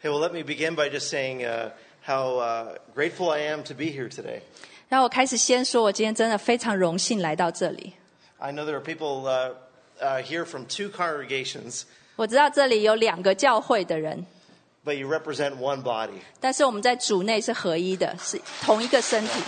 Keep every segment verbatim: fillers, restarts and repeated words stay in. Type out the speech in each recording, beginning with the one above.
Hey, well, let me begin by just saying uh, how uh, grateful I am to be here today. 让我开始先说，我今天真的非常荣幸来到这里。 I know there are people uh, uh, here from two congregations, 我知道这里有两个教会的人， but you represent one body. 但是我们在主内是合一的，是同一个身体。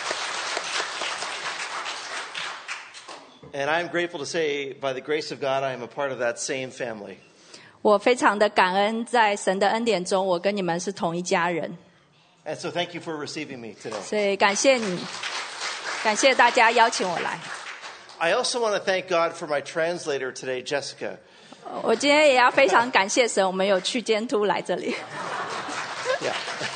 And I'm grateful to say, by the grace of God, I am a part of that same family. 我非常的感恩，在神的恩典中，我跟你们是同一家人。 And so thank you for receiving me today. 所以感谢你，感谢大家邀请我来。 I also want to thank God for my translator today, Jessica. 我今天也要非常感谢神，我们有区监督来这里。 Yeah.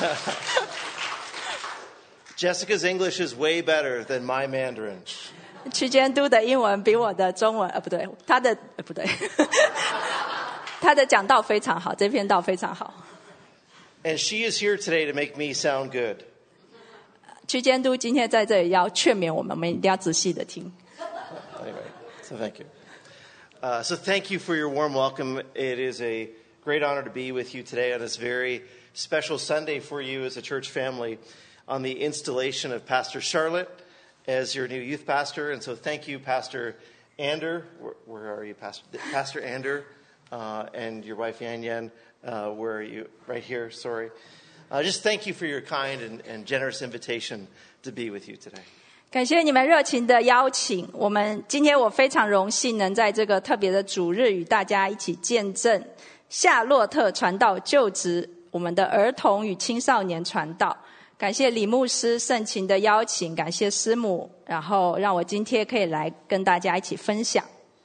Jessica's English is way better than my Mandarin. 区监督的英文比我的中文，呃，不对，他的呃不对，他的讲道非常好，这篇道非常好。 And she is here today to make me sound good. 区监督今天在这里要劝勉我们，我们一定要仔细的听。 Anyway, so thank you. Uh, so thank you for your warm welcome. It is a great honor to be with you today on this very special Sunday for you as a church family on the installation of Pastor Charlotte as your new youth pastor. And so thank you, Pastor Ander. Where, where are you, Pastor? Pastor Ander uh, and your wife, Yan Yan. Uh, where are you? Right here, sorry. Uh, just thank you for your kind and, and generous invitation to be with you today. 感谢你们热情的邀请，我们今天我非常荣幸能在这个特别的主日与大家一起见证夏洛特传道就职我们的儿童与青少年传道。感谢李牧师盛情的邀请，感谢师母，然后让我今天可以来跟大家一起分享。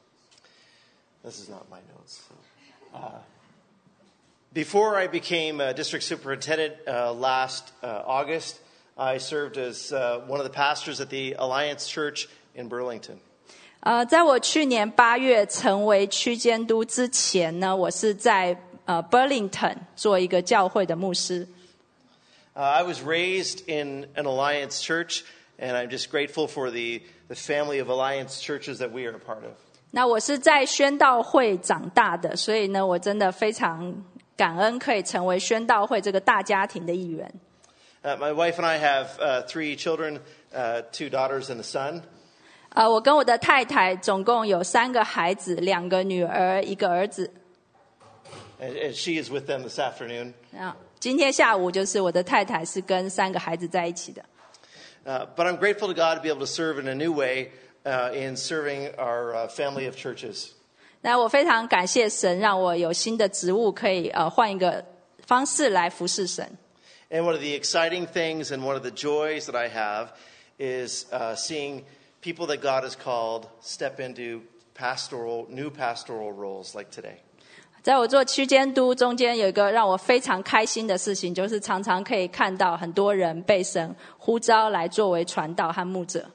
This is not my notes. So, uh, before I became a district superintendent uh, last uh, August, I served as uh, one of the pastors at the Alliance Church in Burlington. 呃，在我去年八月成为区监督之前呢，我是在呃 Burlington 做一个教会的牧师。 Uh, I was raised in an Alliance Church, and I'm just grateful for the, the family of Alliance churches that we are a part of. 那我是在宣道会长大的，所以呢，我真的非常感恩可以成为宣道会这个大家庭的一员。 Uh, my wife and I have uh, three children, uh, two daughters and a son. 呃，我跟我的太太总共有三个孩子，两个女儿，一个儿子。 And, and she is with them this afternoon. 啊，今天下午就是我的太太是跟三个孩子在一起的。 Uh, but I'm grateful to God to be able to serve in a new way uh, in serving our uh, family of churches. 那我非常感谢神，让我有新的职务，可以呃换一个方式来服侍神。 And one of the exciting things and one of the joys that I have is uh, seeing people that God has called step into pastoral, new pastoral roles like today. 在我做区监督中间，有一个让我非常开心的事情，就是常常可以看到很多人被神呼召来作为传道和牧者。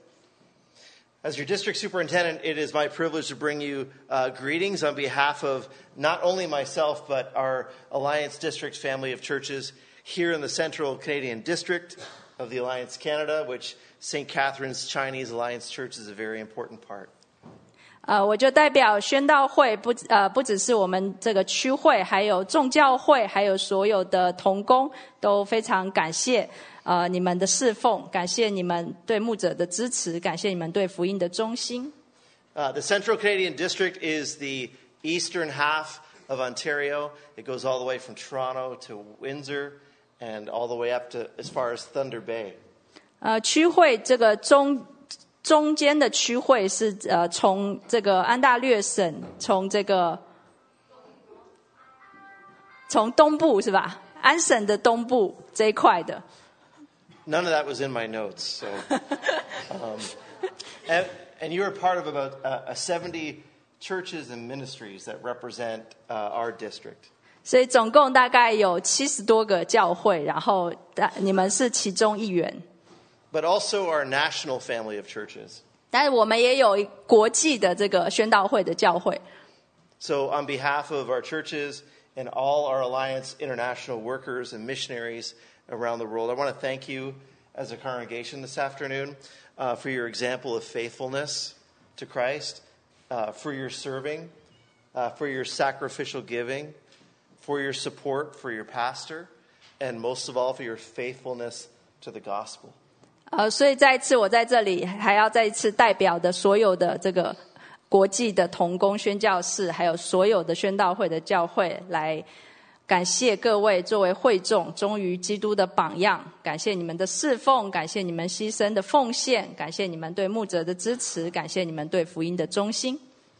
As your district superintendent, it is my privilege to bring you uh, greetings on behalf of not only myself, but our Alliance District family of churches here in the Central Canadian District of the Alliance Canada, which Saint Catherine's Chinese Alliance Church is a very important part. 呃，我就代表宣道会，不呃不只是我们这个区会，还有众教会，还有所有的同工，都非常感谢呃你们的侍奉，感谢你们对牧者的支持，感谢你们对福音的忠心。 Uh, the Central Canadian District is the eastern half of Ontario. It goes all the way from Toronto to Windsor and all the way up to as far as Thunder Bay. 呃，区会这个中中间的区会是呃从这个安大略省，从这个从东部是吧？安省的东部这一块的。 None of that was in my notes. So, um, and, and you're a part of about uh, seventy churches and ministries that represent uh, our district. 所以总共大概有七十多个教会，然后你们是其中一员。 But also our national family of churches. 但是我们也有国际的这个宣道会的教会。 So on behalf of our churches and all our Alliance international workers and missionaries around the world, I want to thank you as a congregation this afternoon uh, for your example of faithfulness to Christ, uh, for your serving, uh, for your sacrificial giving, for your support for your pastor, and most of all for your faithfulness to the gospel. 呃，所以再一次我在这里还要再一次代表的所有的这个国际的同工宣教士，还有所有的宣道会的教会，来感谢各位作为会众忠于基督的榜样，感谢你们的侍奉，感谢你们牺牲的奉献，感谢你们对牧者的支持，感谢你们对福音的忠心。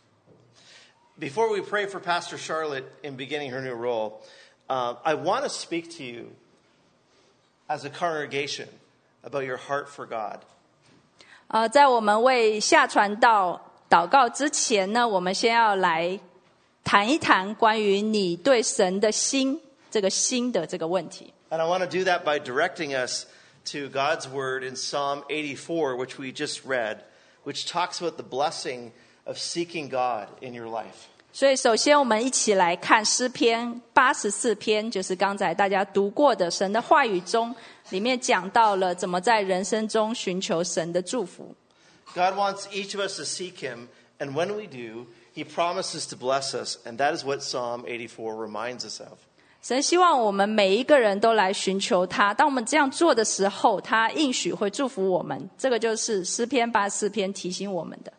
Before we pray for Pastor Charlotte in beginning her new role, uh, I want to speak to you as a congregation about your heart for God. 呃，在我们为下传道祷告之前呢，我们先要来谈一谈关于你对神的心这个心的这个问题。 And I want to do that by directing us to God's word in Psalm eighty-four, which we just read, which talks about the blessing of seeking God in your life. 所以首先我们一起来看诗篇八十四篇，就是刚才大家读过的神的话语中，里面讲到了怎么在人生中寻求神的祝福。 God wants each of us to seek him, and when we do, he promises to bless us, and that is what Psalm eighty-four reminds us of. 神希望我们每一个人都来寻求他，当我们这样做的时候，他应许会祝福我们，这个就是诗篇八十四篇提醒我们的。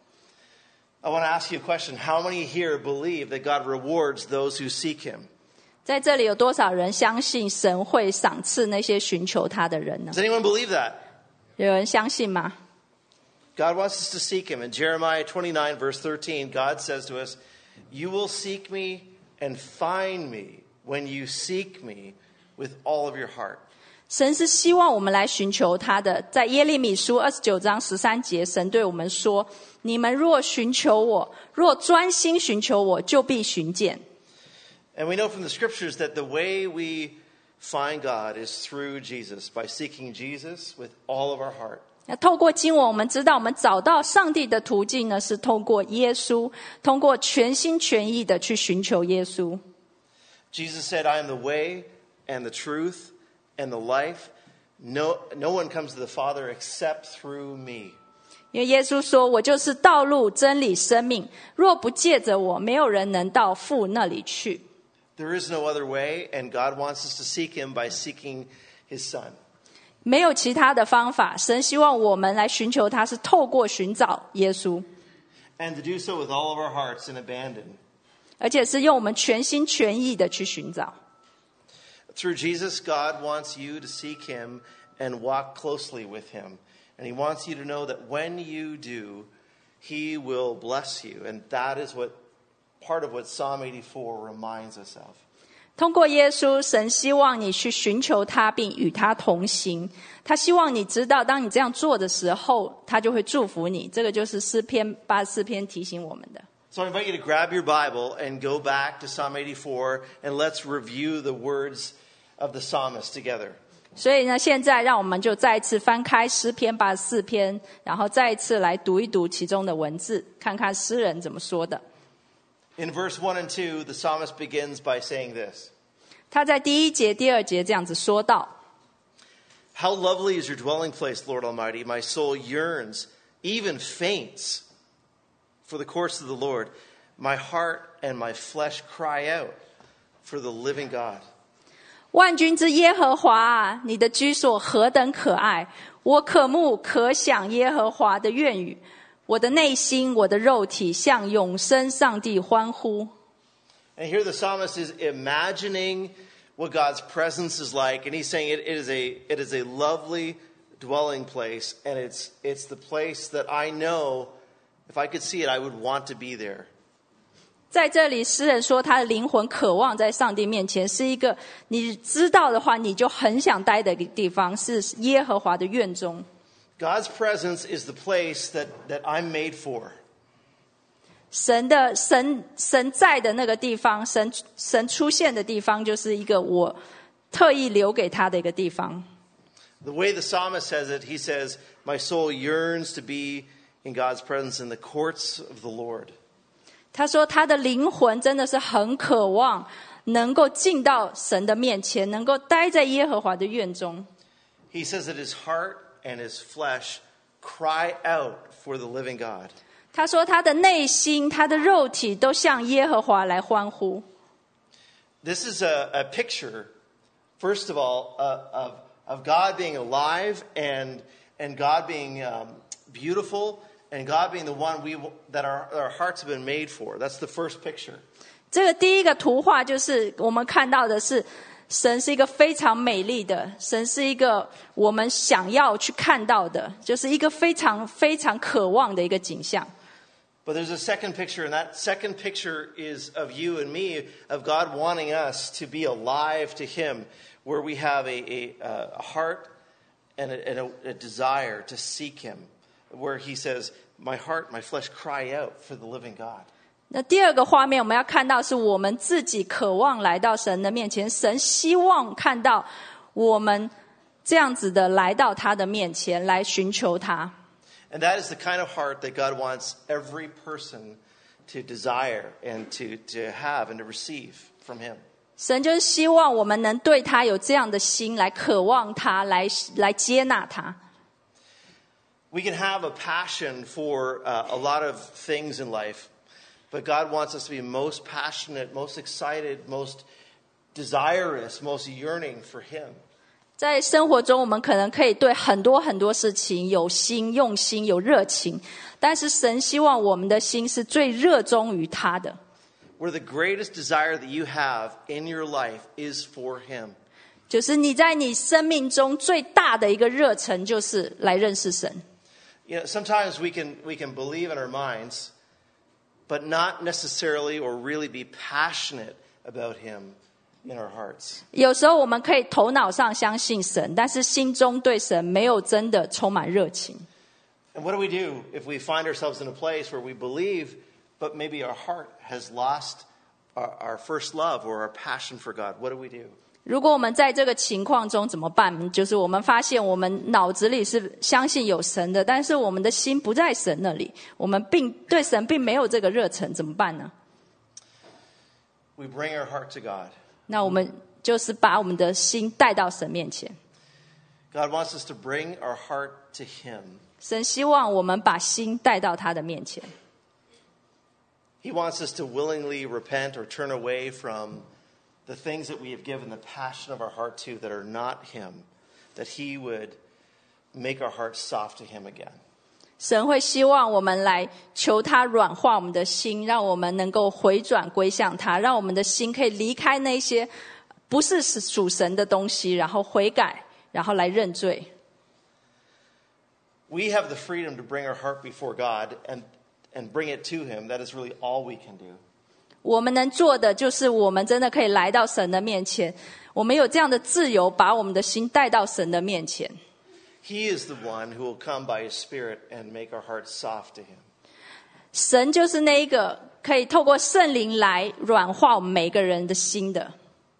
I want to ask you a question. How many here believe that God rewards those who seek him? 在这里有多少人相信神会赏赐那些寻求他的人呢？ Does anyone believe that? 有人相信吗？ God wants us to seek him. In Jeremiah twenty-nine, verse thirteen, God says to us, "You will seek me and find me when you seek me with all of your heart." 神是希望我们来寻求他的。在耶利米书二十九章十三节，神对我们说，你们若寻求我，若专心寻求我，就必寻见。 And we know from the scriptures that the way we find God is through Jesus, by seeking Jesus with all of our heart. 那透过经文，我们知道我们找到上帝的途径呢，是透过耶稣，通过全心全意的去寻求耶稣。 Jesus said, "I am the way and the truth and the life. No, no one comes to the Father except through me." 因为耶稣说，我就是道路、真理、生命，若不借着我，没有人能到父那里去。 There is no other way, and God wants us to seek him by seeking his Son. 没有其他的方法，神希望我们来寻求他，是透过寻找耶稣， And to do so with all of our hearts and abandon. 而且是用我们全心全意的去寻找。 Through Jesus, God wants you to seek him and walk closely with him. And he wants you to know that when you do, he will bless you. And that is what part of what Psalm eighty-four reminds us of. 通过耶稣，神希望你去寻求他，并与他同行。他希望你知道，当你这样做的时候，他就会祝福你。这个就是诗篇八十四篇提醒我们的。 So I invite you to grab your Bible and go back to Psalm eighty-four, and let's review the words of the psalmist together. 所以呢，现在让我们就再一次翻开诗篇八十四篇，然后再一次来读一读其中的文字，看看诗人怎么说的。 In verse one and two, the psalmist begins by saying this. 他在第一节、第二节这样子说道： How lovely is your dwelling place, Lord Almighty. My soul yearns, even faints, for the courts of the Lord. My heart and my flesh cry out for the living God. 万军之耶和华啊，你的居所何等可爱！我渴慕可想耶和华的愿语，我的内心，我的肉体向永生上帝欢呼。 And here the psalmist is imagining what God's presence is like, and he's saying it, it is a it is a lovely dwelling place, and it's it's the place that I know if I could see it, I would want to be there. 在这里，诗人说他的灵魂渴望在上帝面前，是一个你知道的话，你就很想待的地方，是耶和华的院中。 God's presence is the place that, that I'm made for. 神的神神在的那个地方，神神出现的地方，就是一个我特意留给他的一个地方。 The way the psalmist says it, he says, "My soul yearns to be in God's presence in the courts of the Lord." 他说他的灵魂真的是很渴望能够进到神的面前，能够待在耶和华的院中。 He says that his heart and his flesh cry out for the living God. 他说他的内心，他的肉体都向耶和华来欢呼。 this is a, a picture, first of all, uh, of, of God being alive and, and God being um, beautiful and God being the one we, that our, our hearts have been made for. That's the first picture. 这个第一个图画就是我们看到的是神是一个非常美丽的，神是一个我们想要去看到的，就是一个非常非常渴望的一个景象。 But there's a second picture, and that second picture is of you and me, of God wanting us to be alive to Him, where we have a, a, a heart and, a, and a, a desire to seek Him, where He says, my heart, my flesh cry out for the living God. 那第二个画面我们要看到是我们自己渴望来到神的面前，神希望看到我们这样子的来到他的面前来寻求他。 And that is the kind of heart that God wants every person to desire and to, to have and to receive from Him. 神就是希望我们能对他有这样的心，来渴望他，来来接纳他。 We can have a passion for uh, a lot of things in life, but God wants us to be most passionate, most excited, most desirous, most yearning for Him. 在生活中我们可能可以对很多很多事情有心用心有热情，但是神希望我们的心是最热衷于他的。 Where the greatest desire that you have in your life is for Him. 就是你在你生命中最大的一个热忱就是来认识神。 You know, sometimes we can we can believe in our minds, but not necessarily or really be passionate about Him in our hearts. 有时候我们可以头脑上相信神，但是心中对神没有真的充满热情。 And what do we do if we find ourselves in a place where we believe, but maybe our heart has lost our, our first love or our passion for God? What do we do? 如果我们在这个情况中怎么办？就是我们发现我们脑子里是相信有神的，但是我们的心不在神那里，我们并对神并没有这个热忱，怎么办呢？ We bring our heart to God. 那我们就是把我们的心带到神面前。 God wants us to bring our heart to Him. 神希望我们把心带到他的面前。 He wants us to willingly repent or turn away from the things that we have given the passion of our heart to that are not Him, that He would make our hearts soft to Him again. 神会希望我们来求他软化我们的心，让我们能够回转归向他，让我们的心可以离开那些不是属神的东西，然后悔改，然后来认罪。 We have the freedom to bring our heart before God and, and bring it to Him. That is really all we can do. 我们能做的就是我们真的可以来到神的面前，我们有这样的自由，把我们的心带到神的面前。 He is the one who will come by His Spirit and make our hearts soft to Him. 神就是那一个可以透过圣灵来软化我们每个人的心的。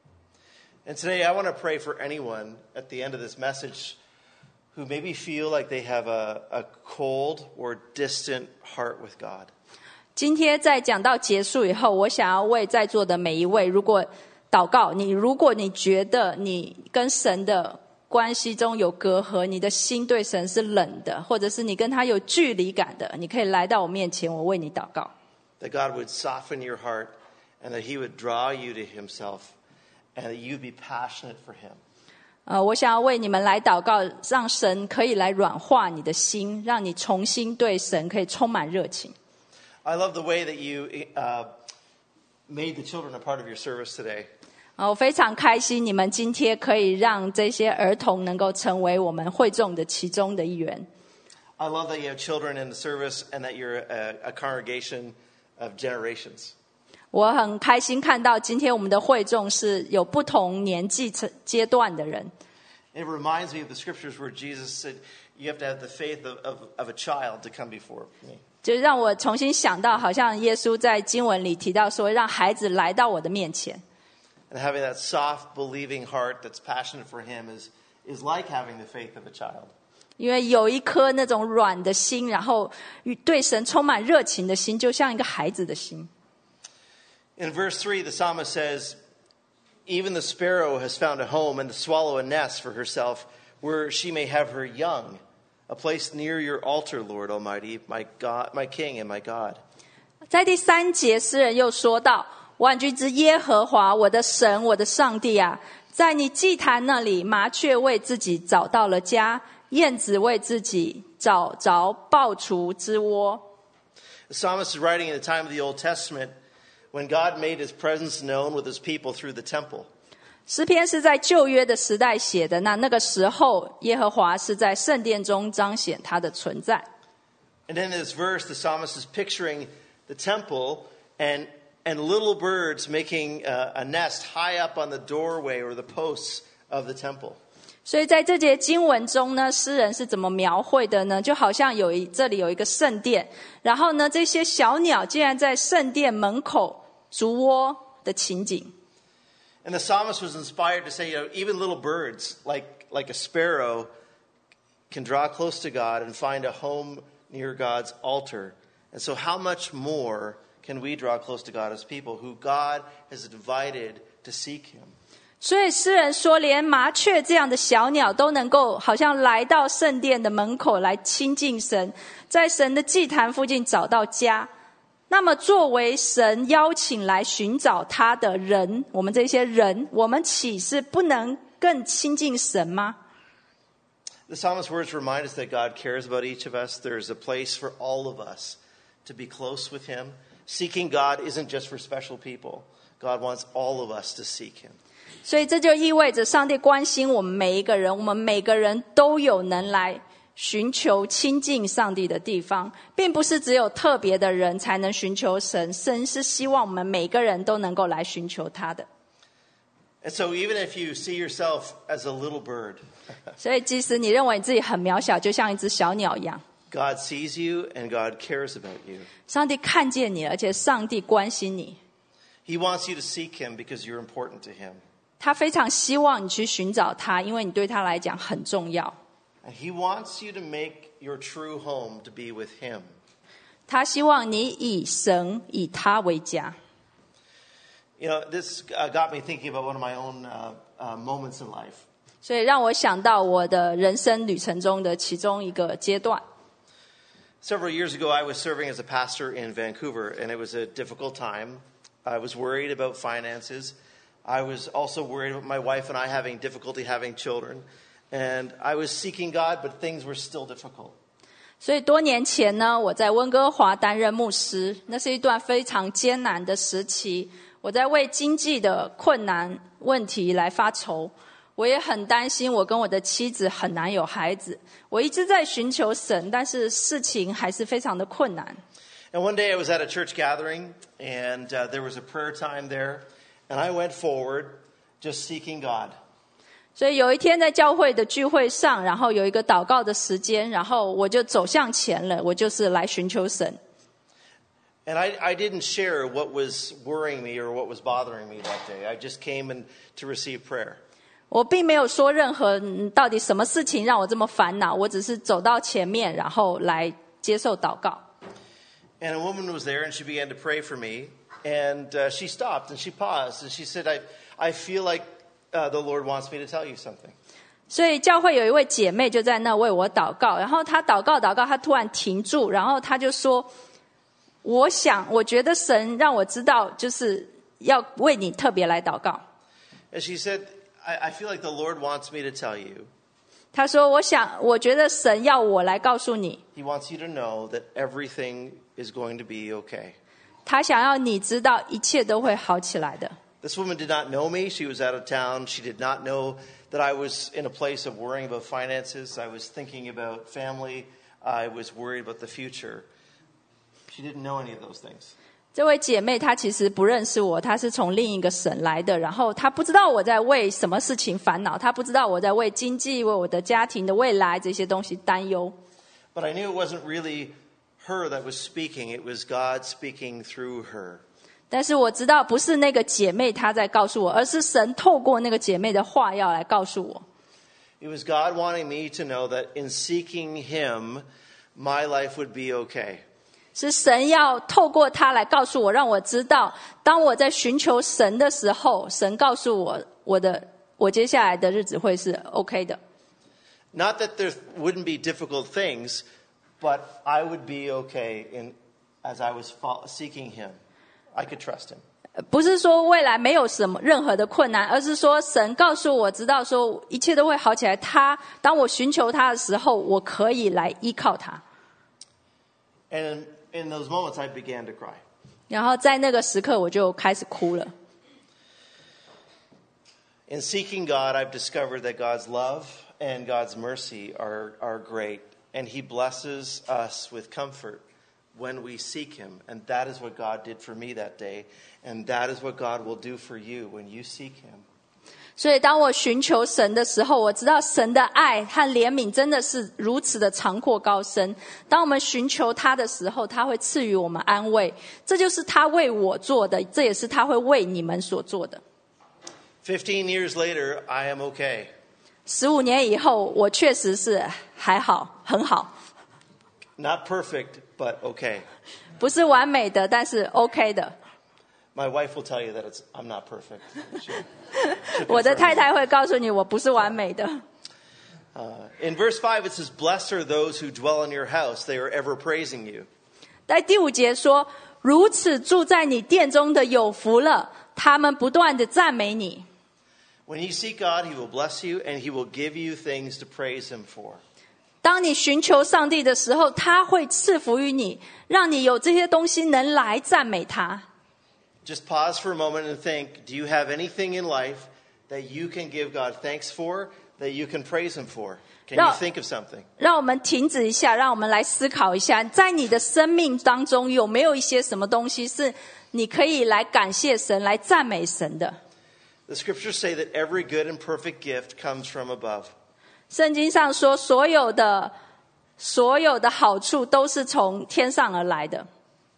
And today I want to pray for anyone at the end of this message who maybe feel like they have a, a cold or distant heart with God. 今天在讲到结束以后，我想要为在座的每一位，如果祷告你，如果你觉得你跟神的关系中有隔阂，你的心对神是冷的，或者是你跟他有距离感的，你可以来到我面前，我为你祷告。 That God would soften your heart and that He would draw you to Himself and that you'd be passionate for Him. 呃，我想要为你们来祷告，让神可以来软化你的心，让你重新对神可以充满热情。 I love the way that you uh, made the children a part of your service today. 啊，我非常开心，你们今天可以让这些儿童能够成为我们会众的其中的一员。 I love that you have children in the service and that you're a, a congregation of generations. 我很开心看到今天我们的会众是有不同年纪阶段的人。 It reminds me of the scriptures where Jesus said, you have to have the faith of, of, of a child to come before me. 就让我重新想到，好像耶稣在经文里提到说，让孩子来到我的面前。 And having that soft, believing heart that's passionate for Him is, is like having the faith of a child. 因为有一颗那种软的心，然后对神充满热情的心，就像一个孩子的心。 In verse three, the psalmist says, even the sparrow has found a home and the swallow a nest for herself where she may have her young, a place near your altar, Lord Almighty, my God, my King and my God. 在第三节，诗人又说到， 万军之耶和华，我的神，我的上帝啊，在你祭坛那里，麻雀为自己找到了家，燕子为自己找着抱雏之窝。 The psalmist is writing in the time of the Old Testament when God made his presence known with his people through the temple. 诗篇是在旧约的时代写的，那那个时候耶和华是在圣殿中彰显他的存在。 And in this verse, the psalmist is picturing the temple and, and little birds making a, a nest high up on the doorway or the posts of the temple. 所以在这节经文中呢，诗人是怎么描绘的呢？就好像有一这里有一个圣殿，然后呢，这些小鸟竟然在圣殿门口筑窝的情景。 And the psalmist was inspired to say, you know, even little birds like, like a sparrow can draw close to God and find a home near God's altar. And so how much more can we draw close to God as people who God has invited to seek him? 所以诗人说，连麻雀这样的小鸟都能够好像来到圣殿的门口来亲近神，在神的祭坛附近找到家。那么作为神邀请来寻找他的人，我们这些人，我们岂是不能更亲近神吗？ The psalmist's words remind us that God cares about each of us. There's a place for all of us to be close with him. Seeking God isn't just for special people. God wants all of us to seek him. 所以这就意味着上帝关心我们每一个人，我们每个人都有能来寻求亲近上帝的地方，并不是只有特别的人才能寻求神，神是希望我们每个人都能够来寻求他的。 And so even if you see yourself as a little bird, 所以即使你认为你自己很渺小，就像一只小鸟一样， God sees you and God cares about you. 上帝看见你，而且上帝关心你， He wants you to seek him because you're important to him. 他非常希望你去寻找他，因为你对他来讲很重要。 And he wants you to make your true home to be with him. 他希望你以神以他为家。 You know, this uh, got me thinking about one of my own uh, uh, moments in life. 所以让我想到我的人生旅程中的其中一个阶段。 Several years ago, I was serving as a pastor in Vancouver, and it was a difficult time. I was worried about finances. I was also worried about my wife and I having difficulty having children. And I was seeking God, but things were still difficult. 所以多年前呢，我在温哥华担任牧师，那是一段非常艰难的时期。我在为经济的困难问题来发愁，我也很担心我跟我的妻子很难有孩子。我一直在寻求神，但是事情还是非常的困难。 And one day I was at a church gathering, and uh, there was a prayer time there, and I went forward just seeking God. 所以有一天在教会的聚会上，然后有一个祷告的时间，然后我就走向前了，我就是来寻求神。 And I, I didn't share what was worrying me or what was bothering me that day. I just came in to receive prayer. 我并没有说任何嗯到底什么事情让我这么烦恼，我只是走到前面，然后来接受祷告。 And a woman was there, and she began to pray for me. And uh, she stopped, and she paused, and she said, I, I feel like uh, the Lord wants me to tell you something. 所以教会有一位姐妹就在那为我祷告，然后她祷告祷告，她突然停住，然后她就说：“我想，我觉得神让我知道，就是要为你特别来祷告。” And she said, I, I feel like the Lord wants me to tell you. 她说：“我想，我觉得神要我来告诉你， He wants you to know that everything is going to be okay. 他想要你知道一切都会好起来的。” This woman did not know me. She was out of town. She did not know that I was in a place of worrying about finances. I was thinking about family. I was worried about the future. She didn't know any of those things. 这位姐妹她其实不认识我，她是从另一个省来的，然后她不知道我在为什么事情烦恼，她不知道我在为经济、为我的家庭的未来这些东西担忧。 But I knew it wasn't really her that was speaking. It was God speaking through her. 但是我知道不是那个姐妹她在告诉我，而是神透过那个姐妹的话要来告诉我。 It was God wanting me to know that in seeking him, my life would be okay. 是神要透过她来告诉我，让我知道，当我在寻求神的时候，神告诉我，我的我接下来的日子会是 OK 的。 Not that there wouldn't be difficult things, but I would be okay in, as I was seeking him. I could trust him. 不是说未来没有什么任何的困难，而是说神告诉我知道说一切都会好起来。他当我寻求他的时候，我可以来依靠他。 And in, in those moments, I began to cry. 然后在那个时刻，我就开始哭了。 In seeking God, I've discovered that God's love and God's mercy are, are great. And he blesses us with comfort when we seek him. And that is what God did for me that day. And that is what God will do for you when you seek him. 所以当我寻求神的时候，我知道神的爱和怜悯真的是如此的长阔高深。当我们寻求他的时候，他会赐予我们安慰。这就是他为我做的，这也是他会为你们所做的。 Fifteen years later, I am okay. 十五年以后，我确实是还好，很好。 Not perfect, but okay. 不是完美的，但是 OK 的。 My wife will tell you that it's, I'm not perfect. She'll, she'll 我的 confirm 太 that. 太会告诉你，我不是完美的。 Uh, in verse five, it says, Blessed are those who dwell in your house. They are ever praising you. 在第五节说，如此住在你殿中的有福了，他们不断的赞美你。 When you seek God, he will bless you and he will give you things to praise him for. 当你寻求上帝的时候，他会赐福于你，让你有这些东西能来赞美他。 Just pause for a moment and think, do you have anything in life that you can give God thanks for, that you can praise him for? Can you think of something? 让我们停止一下，让我们来思考一下，在你的生命当中有没有一些什么东西是你可以来感谢神、来赞美神的。 The scriptures say that every good and perfect gift comes from above. 圣经上说，所有的所有的好处都是从天上而来的。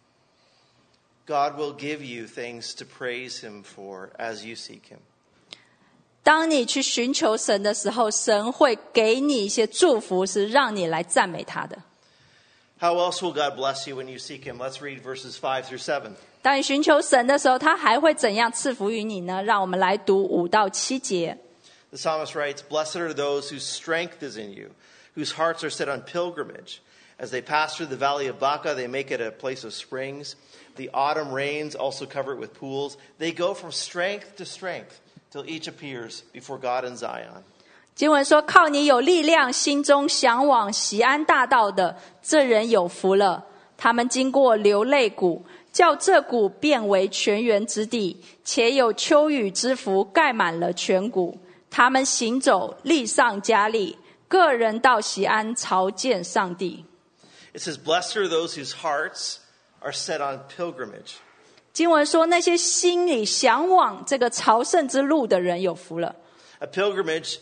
God will give you things to praise him for as you seek him. 当你去寻求神的时候，神会给你一些祝福，是让你来赞美他的。 How else will God bless you when you seek him? Let's read verses five through seven. 当你寻求神的时候，他还会怎样赐福于你呢？让我们来读五到七节。 The psalmist writes, Blessed are those whose strength is in you, whose hearts are set on pilgrimage. As they pass through the valley of Baca, they make it a place of springs. The autumn rains also cover it with pools. They go from strength to strength till each appears before God in Zion. 经文说，靠你有力量，心中向往锡安大道的，这人有福了。他们经过流泪谷，叫这谷变为泉源之地，且有秋雨之福盖满了全谷。他们行走，力上加力，个人到锡安朝见上帝。 It says, Blessed are those whose hearts are set on pilgrimage. 经文说，那些心里向往这个朝圣之路的人有福了。 A pilgrimage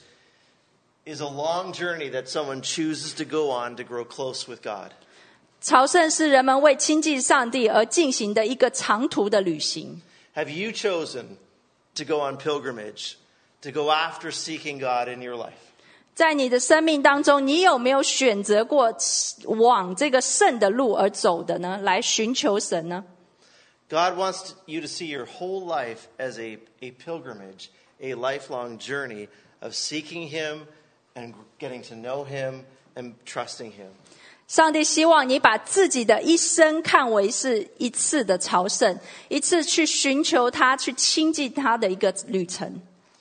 is a long journey that someone chooses to go on to grow close with God. 朝圣是人们为亲近上帝而进行的一个长途的旅行。 Have you chosen to go on pilgrimage, to go after seeking God in your life? 在你的生命当中，你有没有选择过往这个圣的路而走的呢？来寻求神呢？ God wants you to see your whole life as a, a pilgrimage, a lifelong journey of seeking him and getting to know him and trusting him. 上帝希望你把自己的一生看为是一次的朝圣，一次去寻求他、去亲近他的一个旅程。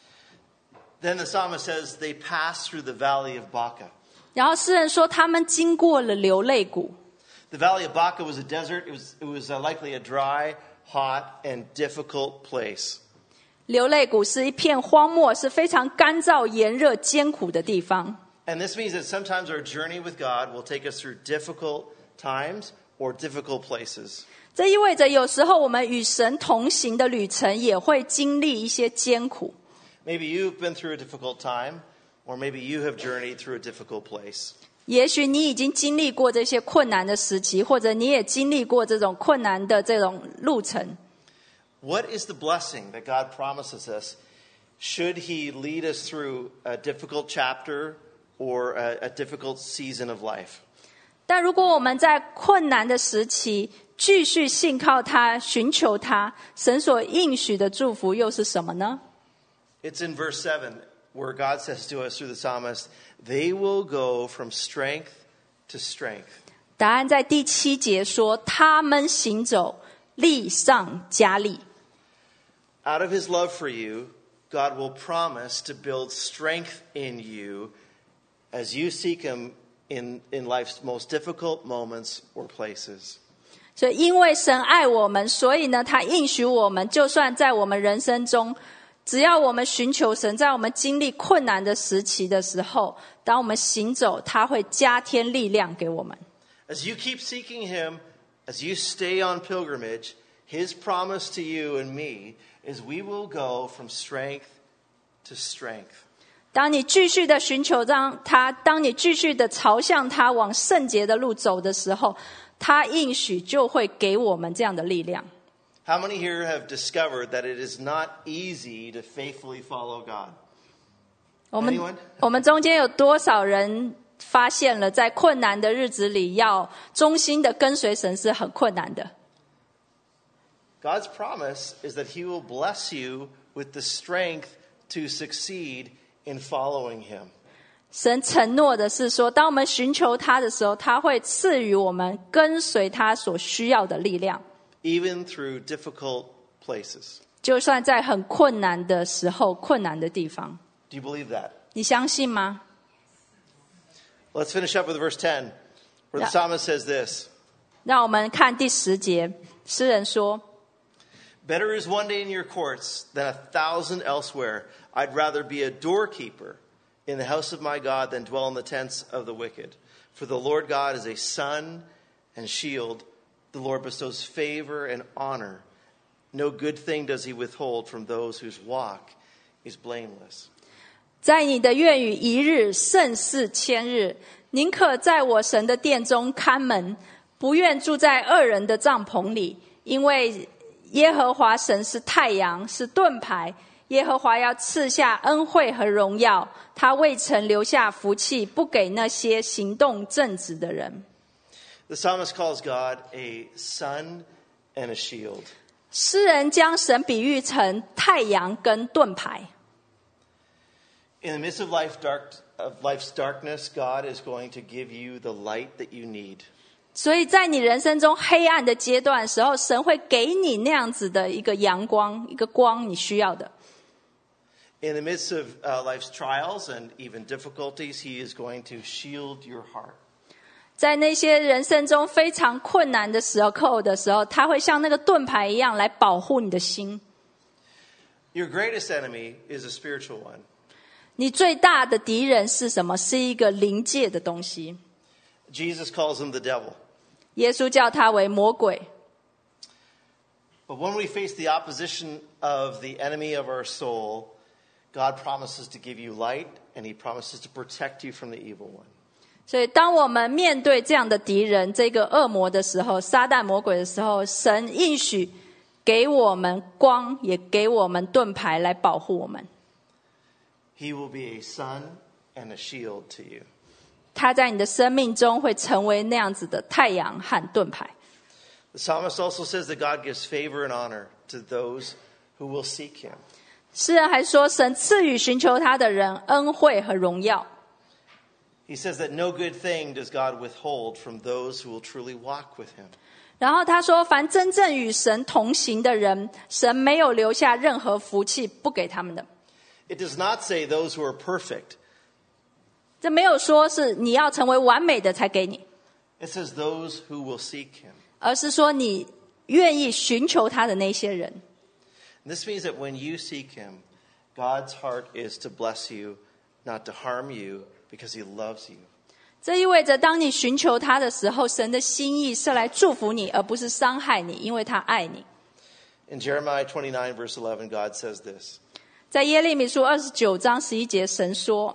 Then the psalmist says they pass through the valley of Baca. 然后诗人说，他们经过了流泪谷。 The valley of Baca was a desert. It was, it was uh, likely a dry, hot, and difficult place. 流泪谷是一片荒漠，是非常干燥、炎热、艰苦的地方。 And this means that sometimes our journey with God will take us through difficult times or difficult places. 这意味着有时候我们与神同行的旅程也会经历一些艰苦。 Maybe you've been through a difficult time, or maybe you have journeyed through a difficult place. 也许你已经经历过这些困难的时期，或者你也经历过这种困难的这种路程。 What is the blessing that God promises us should he lead us through a difficult chapter or a, a difficult season of life? 但如果我们在困难的时期继续信靠他、寻求他，神所应许的祝福又是什么呢？ It's in verse seven where God says to us through the psalmist, they will go from strength to strength. 答案在第七节说，他们行走，力上加力。 Out of his love for you, God will promise to build strength in you as you seek him in, in life's most difficult moments or places. 所以因为神爱我们，所以呢他应许我们，就算在我们人生中，只要我们寻求神，在我们经历困难的时期的时候，当我们行走，他会加添力量给我们。 As you keep seeking him, as you stay on pilgrimage, his promise to you and me is we will go from strength to strength. 当你继续的寻求他，当你继续的朝向他往圣洁的路走的时候，他应许就会给我们这样的力量。 How many here have discovered that it is not easy to faithfully follow God? 我们 Anyone? 我们中间有多少人发现了，在困难的日子里，要忠心的跟随神是很困难的？ God's promise is that he will bless you with the strength to succeed in following him. 神承诺的是说，当我们寻求他的时候，他会赐予我们跟随他所需要的力量， Even through difficult places. 就算在很困难的时候、困难的地方。 Do you believe that? 你相信吗？ Let's finish up with verse ten, where the Yeah. psalmist says this. 让我们看第十节，诗人说 Better is one day in your courts than a thousand elsewhere. I'd rather be a doorkeeper in the house of my God than dwell in the tents of the wicked. For the Lord God is a sun and shield. The Lord bestows favor and honor. No good thing does he withhold from those whose walk is blameless. 在你的愿与一日胜似千日，宁可在我神的殿中看门，不愿住在恶人的帐篷里，因为耶和华神是太阳，是盾牌。耶和华要赐下恩惠和荣耀，他未曾留下福气，不给那些行动正直的人。 The psalmist calls God a sun and a shield. 诗人将神比喻成太阳跟盾牌。 In the midst of life dark, of life's darkness, God is going to give you the light that you need. 所以在你人生中黑暗的阶段的时候，神会给你那样子的一个阳光，一个光你需要的。 In the midst of uh, life's trials and even difficulties, he is going to shield your heart. 在那些人生中非常困难的时候的时候，他会像那个盾牌一样来保护你的心。 Your greatest enemy is a spiritual one. 你最大的敌人是什么？是一个灵界的东西。 Jesus calls him the devil. 耶稣叫他为魔鬼。 But when we face the opposition of the enemy of our soul, God promises to give you light and he promises to protect you from the evil one. 所以当我们面对这样的敌人，这个恶魔的时候，撒旦魔鬼的时候，神应许给我们光，也给我们盾牌来保护我们。 He will be a sun and a shield to you. 他在你的生命中会成为那样子的太阳和盾牌。 The psalmist also says that God gives favor and honor to those who will seek him. 诗人还说，神赐予寻求他的人恩惠和荣耀。 He says that no good thing does God withhold from those who will truly walk with him. 然后他说，凡真正与神同行的人，神没有留下任何福气不给他们的。 It does not say those who are perfect. 这没有说是你要成为完美的才给你， It says those who will seek him. 而是说你愿意寻求他的那些人。 This means that when you seek him, God's heart is to bless you, not to harm you, because he loves you. 这意味着当你寻求他的时候，神的心意是来祝福你，而不是伤害你，因为他爱你。 In Jeremiah twenty-nine, verse eleven, God says this. 在耶利米书二十九章十一节，神说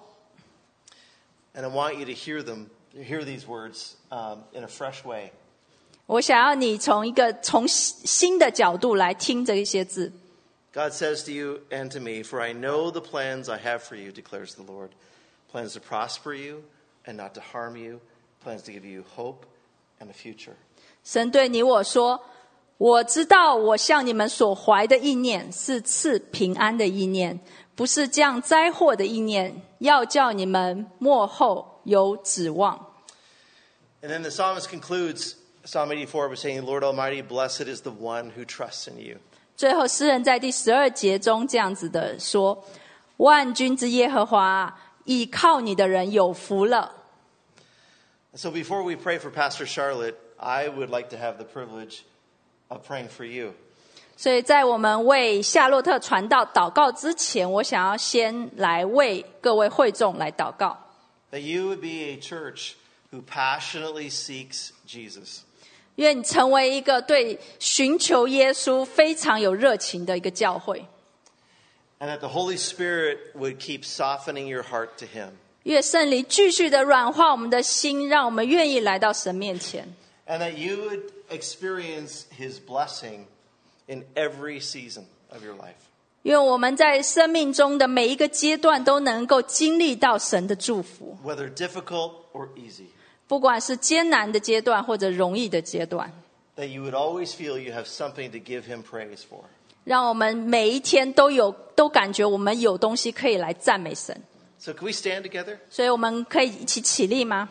And I want you to hear them, hear these words um, in a fresh way. 我想要你从一个从新的角度来听这一些字。 God says to you and to me, For I know the plans I have for you, declares the Lord. Plans to prosper you and not to harm you. Plans to give you hope and a future. 神对你我说，我知道我向你们所怀的意念是赐平安的意念，不是降灾祸的意念，要叫你们末后有指望。 And then the psalmist concludes Psalm eighty-four by saying, Lord Almighty, blessed is the one who trusts in you. 最后诗人在第十二节中这样子的说，万军之耶和华，倚靠你的人有福了。 So before we pray for Pastor Charlotte, I would like to have the privilege of praying for you. 所以在我们为夏洛特传道祷告之前，我想要先来为各位会众来祷告， That you would be a church who passionately seeks Jesus. 愿你成为一个对寻求耶稣非常有热情的一个教会， And that the Holy Spirit would keep softening your heart to Him. 愿圣灵继续的软化我们的心，让我们愿意来到神面前， And that you would experience His blessing in every season of your life. 愿我们在生命中的每一个阶段都能够经历到神的祝福， Whether difficult or easy. 不管是艰难的阶段或者容易的阶段， That you would always feel you have something to give Him praise for. 让我们每一天都有都感觉我们有东西可以来赞美神。 So can we stand together? 所以我们可以一起起立吗？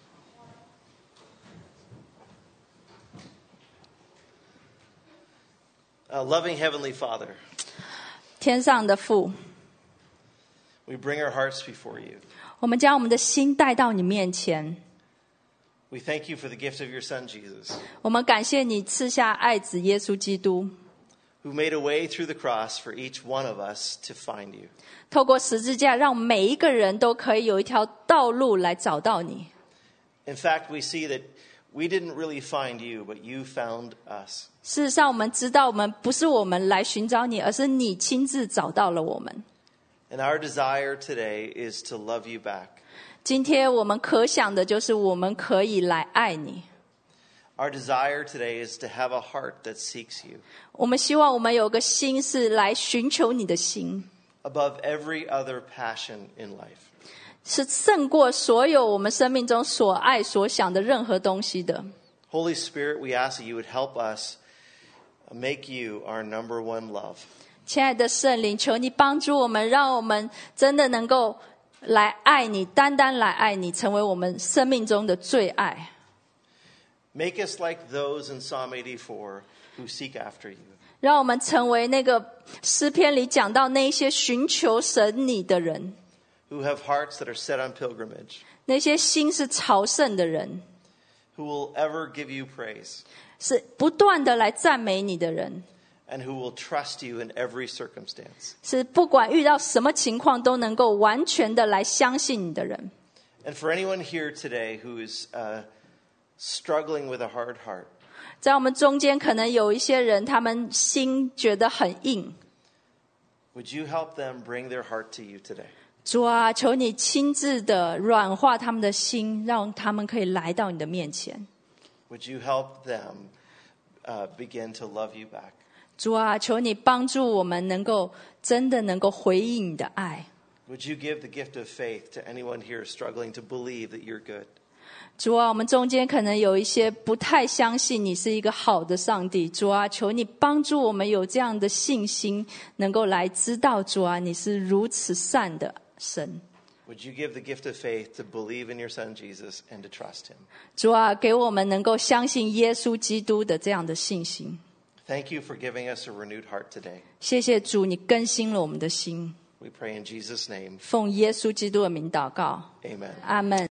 Uh, loving Heavenly Father, 天上的父， we bring our hearts before you. 我们将我们的心带到你面前， We thank you for the gift of your Son, Jesus, 我们感谢你赐下爱子耶稣基督， who made a way through the cross for each one of us to find you. 透过十字架让每一个人都可以有一条道路来找到你。 In fact, we see that we didn't really find you, but you found us. 事实上我们知道我们不是我们来寻找你，而是你亲自找到了我们。 And our desire today is to love you back. 今天我们可想的就是我们可以来爱你， Our desire today is to have a heart that seeks you 我们希望我们有个心是来寻求你的心， above every other passion in life. 是胜过所有我们生命中所爱所想的任何东西的。 Holy Spirit, we ask that you would help us make you our number one love. 亲爱的圣灵，求你帮助我们，让我们真的能够来爱你，单单来爱你，成为我们生命中的最爱。 Make us like those in Psalm eighty-four who seek after you. 让我们成为那个诗篇里讲到那一些寻求神你的人， Who have hearts that are set on pilgrimage, 那些心是朝圣的人， who will ever give you praise, 是不断的来赞美你的人， and who will trust you in every circumstance. 是不管遇到什么情况都能够完全的来相信你的人。 And for anyone here today who is uh, struggling with a hard heart, 在我们中间可能有一些人，他们心觉得很硬， would you help them bring their heart to you today? 主啊，求你亲自的软化他们的心，让他们可以来到你的面前。 Would you help them uh, begin to love you back? 主啊，求你帮助我们能够真的能够回应你的爱。 Would you give the gift of faith to anyone here struggling to believe that you're good? 主啊，我们中间可能有一些不太相信你是一个好的上帝。主啊，求你帮助我们有这样的信心，能够来知道主啊，你是如此善的神。 Would you give the gift of faith to believe in your Son Jesus and to trust Him? 主啊，给我们能够相信耶稣基督的这样的信心。 Thank you for giving us a renewed heart today. 谢谢主，你更新了我们的心。 We pray in Jesus' name. 奉耶稣基督的名祷告， Amen. 阿们。